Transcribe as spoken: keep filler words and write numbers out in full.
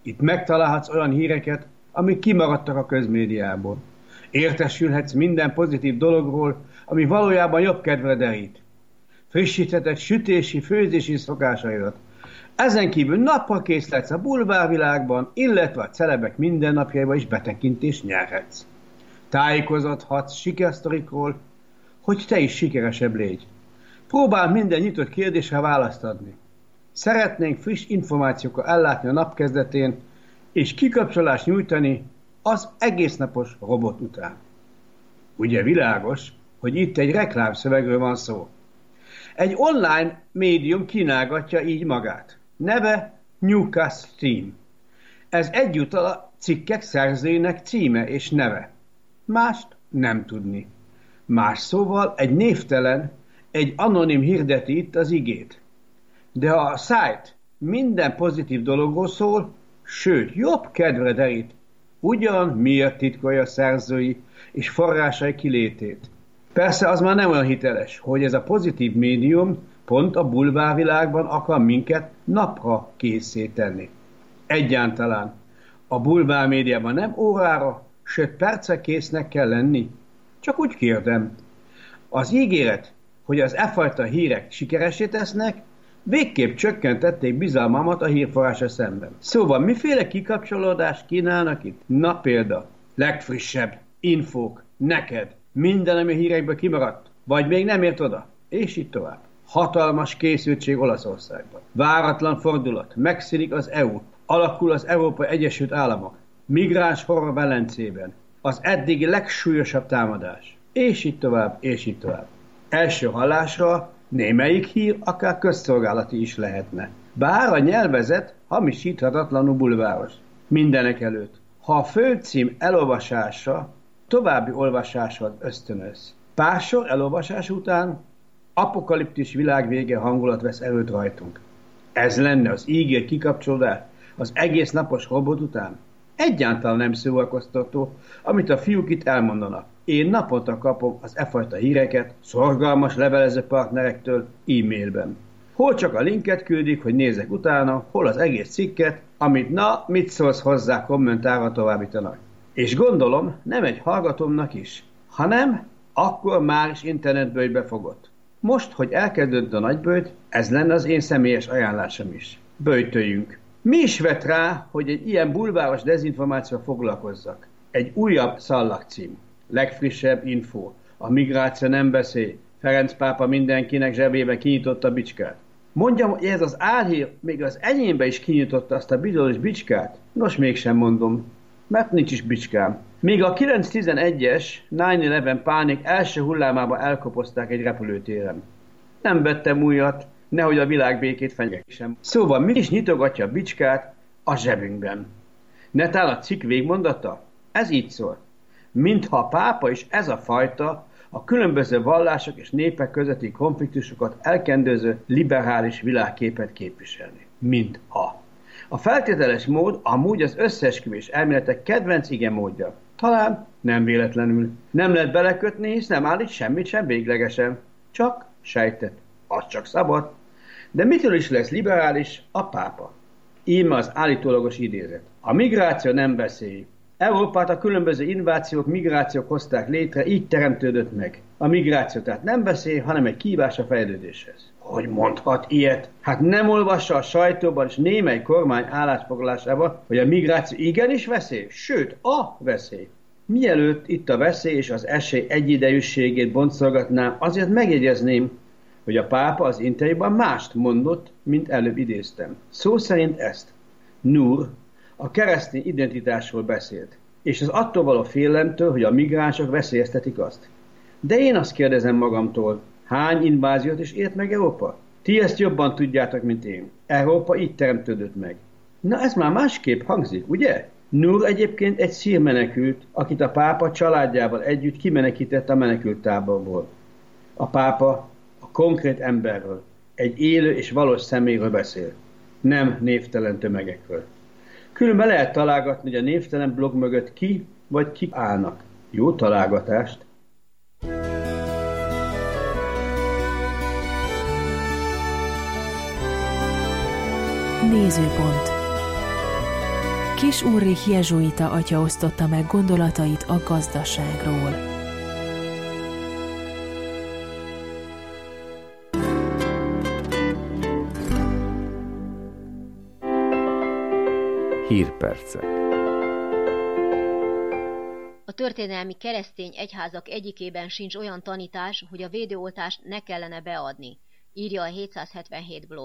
Itt megtalálhatsz olyan híreket, amik kimaradtak a közmédiából. Értesülhetsz minden pozitív dologról, ami valójában jobb kedvre derít. Frissítheted sütési, főzési szokásaidat. Ezen kívül napra kész letsz a bulvárvilágban, illetve a celebek mindennapjaiba is betekintést nyerhetsz. Tájékozódhatsz sikersztorikról, hogy te is sikeresebb légy. Próbál minden nyitott kérdésre választ adni. Szeretnénk friss információkkal ellátni a nap kezdetén, és kikapcsolást nyújtani az egésznapos robot után. Ugye világos, hogy itt egy reklámszövegről van szó. Egy online médium kínálgatja így magát. Neve Newcastle Team. Ez egyúttal a cikkek szerzőinek címe és neve. Mást nem tudni. Más szóval egy névtelen, egy anonim hirdeti itt az igét. De ha a szájt minden pozitív dologról szól, sőt, jobb kedvre derít, ugyan miért titkolja a szerzői és forrásai kilétét. Persze az már nem olyan hiteles, hogy ez a pozitív médium pont a bulvárvilágban akar minket napra készé tenni. Egyáltalán a bulvármédiában nem órára, sőt percre késznek kell lenni. Csak úgy kérdem, az ígéret, hogy az e fajta hírek sikeressé tesznek, végképp csökkentették bizalmamat a hírforrásra szemben. Szóval miféle kikapcsolódást kínálnak itt? Na példa, legfrissebb infók, neked, minden, ami a hírekből kimaradt, vagy még nem ért oda, és így tovább. Hatalmas készültség Olaszországban. Váratlan fordulat, megszűnik az é u, alakul az Európai Egyesült Államok, migráns horror Velencében, az eddigi legsúlyosabb támadás, és így tovább, és így tovább. Első hallásra némelyik hír akár közszolgálati is lehetne. Bár a nyelvezet hamisíthatatlanul bulváros. Mindenek előtt, ha a főcím elolvasása további olvasáshoz ösztönöz. Pár sor elolvasás után apokaliptikus világvége hangulat vesz erőt rajtunk. Ez lenne az ígér kikapcsolódás az egész napos robot után? Egyáltalán nem szórakoztató, amit a fiúk itt elmondanak. Én naponta kapom az e fajta híreket szorgalmas levelező partnerektől e-mailben. Hol csak a linket küldik, hogy nézek utána, hol az egész cikket, amit na, mit szólsz hozzá kommentárra továbbítanak. És gondolom, nem egy hallgatómnak is, hanem akkor már is internetből befogott. Most, hogy elkezdődött a nagyböjt, ez lenne az én személyes ajánlásom is. Böjtöljünk. Mi is vett rá, hogy egy ilyen bulváros dezinformációval foglalkozzak? Egy újabb szallagcím. Legfrissebb info. A migráció nem beszél. Ferenc pápa mindenkinek zsebébe kinyitotta a bicskát. Mondjam, hogy ez az álhír még az enyémbe is kinyitotta azt a bizonyos bicskát? Nos, mégsem mondom, mert nincs is bicskám. Míg a kilenc tizenegyes nine eleven pánik első hullámába elkopozták egy repülőtéren. Nem vettem újat, nehogy a világbékét fenyegessen. Szóval mi is nyitogatja a bicskát a zsebünkben. Netán a cikk végmondata? Ez így szól. Mintha a pápa is ez a fajta, a különböző vallások és népek közötti konfliktusokat elkendőző liberális világképet képviselni. Mintha. A feltételes mód amúgy az összeesküvés elméletek kedvenc ige módja. Talán nem véletlenül. Nem lehet belekötni, hisz nem állít semmit sem véglegesen. Csak sejtett. Az csak szabad. De mitől is lesz liberális a pápa? Íme az állítólagos idézet. A migráció nem beszél. Európát a különböző invációk, migrációk hozták létre, így teremtődött meg. A migráció tehát nem beszél, hanem egy kívás a fejlődéshez. Hogy mondhat ilyet? Hát nem olvassa a sajtóban és némely kormány állásfoglalásában, hogy a migráció igenis veszély, sőt a veszély. Mielőtt itt a veszély és az esély egyidejűségét boncolgatnám, azért megjegyezném, hogy a pápa az interjúban mást mondott, mint előbb idéztem. Szó szerint ezt. Nur a keresztény identitásról beszélt, és az attól való félelemtől, hogy a migránsok veszélyeztetik azt. De én azt kérdezem magamtól, hány inváziót is ért meg Európa? Ti ezt jobban tudjátok, mint én. Európa így teremtődött meg. Na ez már másképp hangzik, ugye? Nur egyébként egy szírmenekült, akit a pápa családjával együtt kimenekített a menekülttáborból. A pápa a konkrét emberről, egy élő és valós személyről beszél, nem névtelen tömegekről. Különben lehet találgatni, hogy a névtelen blog mögött ki vagy kik állnak. Jó találgatást! Nézőpont. Kis Ulrich jezsuita atya osztotta meg gondolatait a gazdaságról. Hírpercek. A történelmi keresztény egyházak egyikében sincs olyan tanítás, hogy a védőoltást ne kellene beadni, írja a hétszázhetvenhét blog.